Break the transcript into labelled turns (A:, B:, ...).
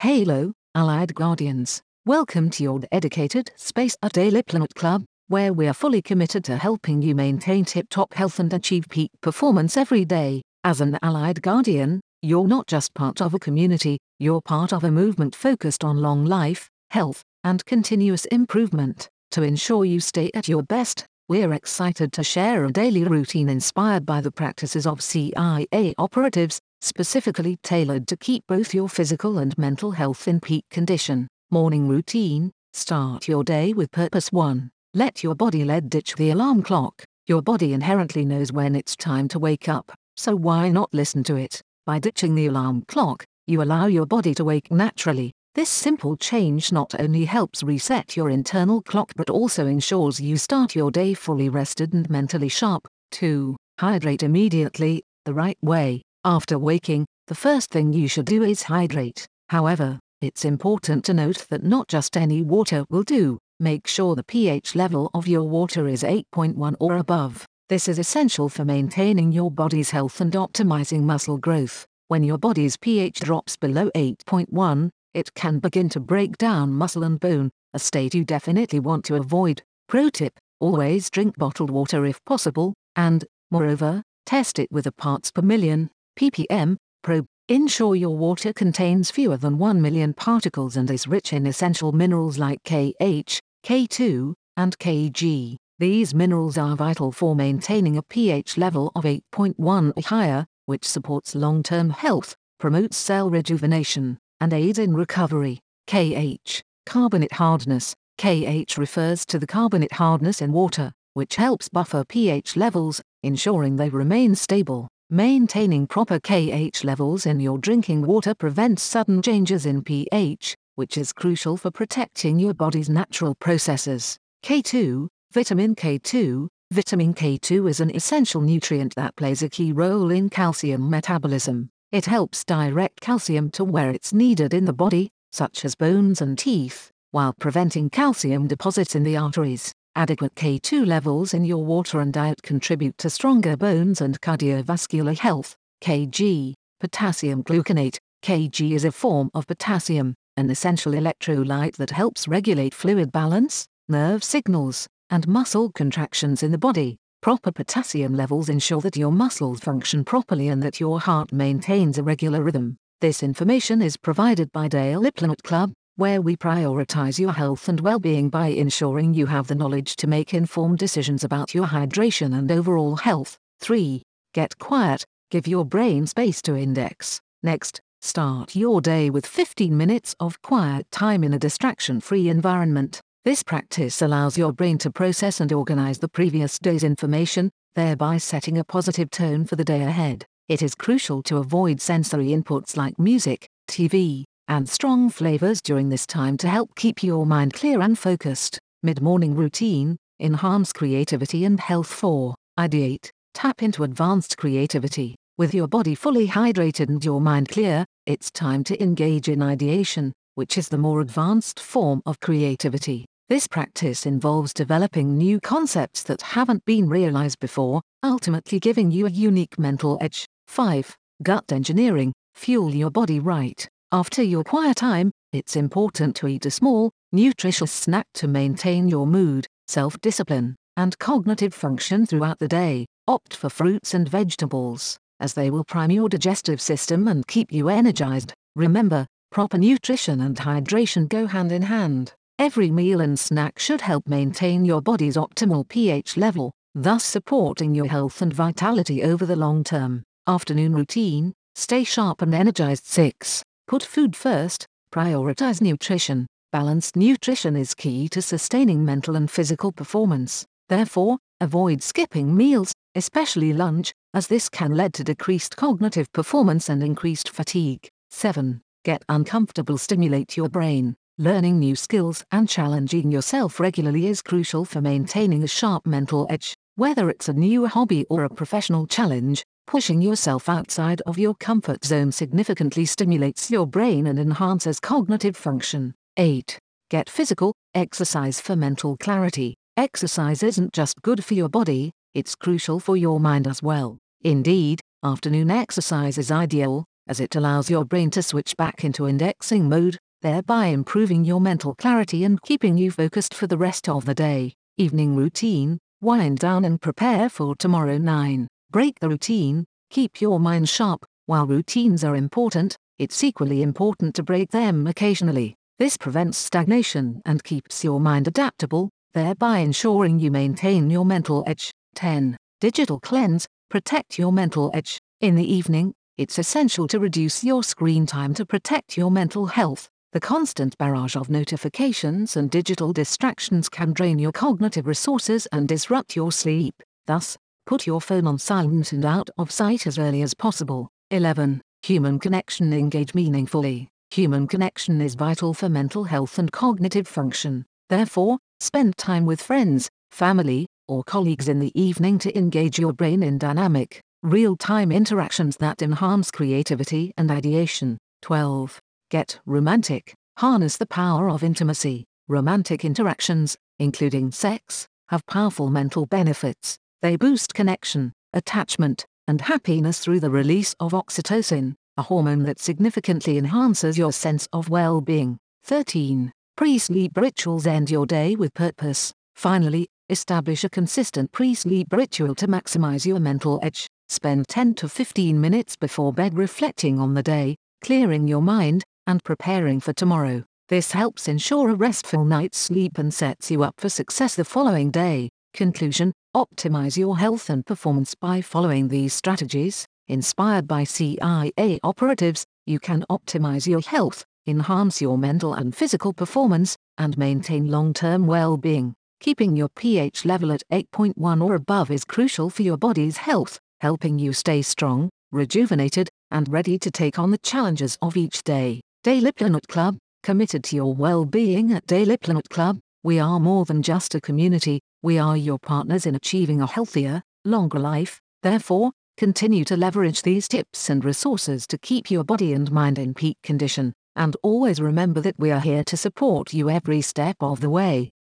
A: Hello, Allied Guardians. Welcome to your dedicated space at Daily Planet Club, where we are fully committed to helping you maintain tip-top health and achieve peak performance every day. As an Allied Guardian, you're not just part of a community, you're part of a movement focused on long life, health, and continuous improvement. To ensure you stay at your best, we're excited to share a daily routine inspired by the practices of CIA operatives, specifically tailored to keep both your physical and mental health in peak condition. Morning routine. Start your day with purpose. 1. Let your body ditch the alarm clock. Your body inherently knows when it's time to wake up, so why not listen to it? By ditching the alarm clock, you allow your body to wake naturally. This simple change not only helps reset your internal clock but also ensures you start your day fully rested and mentally sharp. 2. Hydrate immediately, the right way. After waking, the first thing you should do is hydrate. However, it's important to note that not just any water will do. Make sure the pH level of your water is 8.1 or above. This is essential for maintaining your body's health and optimizing muscle growth. When your body's pH drops below 8.1, it can begin to break down muscle and bone, a state you definitely want to avoid. Pro tip: always drink bottled water if possible, and, moreover, test it with a parts per million ppm probe. Ensure your water contains fewer than 1 million particles and is rich in essential minerals like KH, K2, and Kg. These minerals are vital for maintaining a pH level of 8.1 or higher, which supports long-term health, promotes cell rejuvenation, and aids in recovery. KH, carbonate hardness. KH refers to the carbonate hardness in water, which helps buffer pH levels, ensuring they remain stable. Maintaining proper KH levels in your drinking water prevents sudden changes in pH, which is crucial for protecting your body's natural processes. K2, vitamin K2. Vitamin K2 is an essential nutrient that plays a key role in calcium metabolism. It helps direct calcium to where it's needed in the body, such as bones and teeth, while preventing calcium deposits in the arteries. Adequate K2 levels in your water and diet contribute to stronger bones and cardiovascular health. Kg, potassium gluconate. Kg is a form of potassium, an essential electrolyte that helps regulate fluid balance, nerve signals, and muscle contractions in the body. Proper potassium levels ensure that your muscles function properly and that your heart maintains a regular rhythm. This information is provided by Daily Planet Club, where we prioritize your health and well-being by ensuring you have the knowledge to make informed decisions about your hydration and overall health. 3. Get quiet. Give your brain space to index. Next, start your day with 15 minutes of quiet time in a distraction-free environment. This practice allows your brain to process and organize the previous day's information, thereby setting a positive tone for the day ahead. It is crucial to avoid sensory inputs like music, TV, and strong flavors during this time to help keep your mind clear and focused. Mid-morning routine. Enhance creativity and health. 4. Ideate. Tap into advanced creativity. With your body fully hydrated and your mind clear, it's time to engage in ideation, which is the more advanced form of creativity. This practice involves developing new concepts that haven't been realized before, ultimately giving you a unique mental edge. 5. Gut engineering. Fuel your body right. After your quiet time, it's important to eat a small, nutritious snack to maintain your mood, self-discipline, and cognitive function throughout the day. Opt for fruits and vegetables, as they will prime your digestive system and keep you energized. Remember, proper nutrition and hydration go hand in hand. Every meal and snack should help maintain your body's optimal pH level, thus supporting your health and vitality over the long term. Afternoon routine. Stay sharp and energized. 6. Put food first. Prioritize nutrition. Balanced nutrition is key to sustaining mental and physical performance. Therefore, avoid skipping meals, especially lunch, as this can lead to decreased cognitive performance and increased fatigue. 7. Get uncomfortable. Stimulate your brain. Learning new skills and challenging yourself regularly is crucial for maintaining a sharp mental edge. Whether it's a new hobby or a professional challenge, pushing yourself outside of your comfort zone significantly stimulates your brain and enhances cognitive function. 8. Get physical. Exercise for mental clarity. Exercise isn't just good for your body, it's crucial for your mind as well. Indeed, afternoon exercise is ideal, as it allows your brain to switch back into indexing mode, thereby improving your mental clarity and keeping you focused for the rest of the day. Evening routine, wind down and prepare for tomorrow. 9. Break the routine, keep your mind sharp. While routines are important, it's equally important to break them occasionally. This prevents stagnation and keeps your mind adaptable, thereby ensuring you maintain your mental edge. 10. Digital cleanse, protect your mental edge. In the evening, it's essential to reduce your screen time to protect your mental health. The constant barrage of notifications and digital distractions can drain your cognitive resources and disrupt your sleep. Thus, put your phone on silent and out of sight as early as possible. 11. Human connection. Engage meaningfully. Human connection is vital for mental health and cognitive function. Therefore, spend time with friends, family, or colleagues in the evening to engage your brain in dynamic, real-time interactions that enhance creativity and ideation. 12. Get romantic. Harness the power of intimacy. Romantic interactions, including sex, have powerful mental benefits. They boost connection, attachment, and happiness through the release of oxytocin, a hormone that significantly enhances your sense of well-being. 13. Pre-sleep rituals. End your day with purpose. Finally, establish a consistent pre-sleep ritual to maximize your mental edge. Spend 10 to 15 minutes before bed reflecting on the day, clearing your mind, and preparing for tomorrow. This helps ensure a restful night's sleep and sets you up for success the following day. Conclusion: optimize your health and performance by following these strategies. Inspired by CIA operatives, you can optimize your health, enhance your mental and physical performance, and maintain long-term well-being. Keeping your pH level at 8.1 or above is crucial for your body's health, helping you stay strong, rejuvenated, and ready to take on the challenges of each day. Daily Planet Club, committed to your well-being. At Daily Planet Club, we are more than just a community, we are your partners in achieving a healthier, longer life. Therefore, continue to leverage these tips and resources to keep your body and mind in peak condition, and always remember that we are here to support you every step of the way.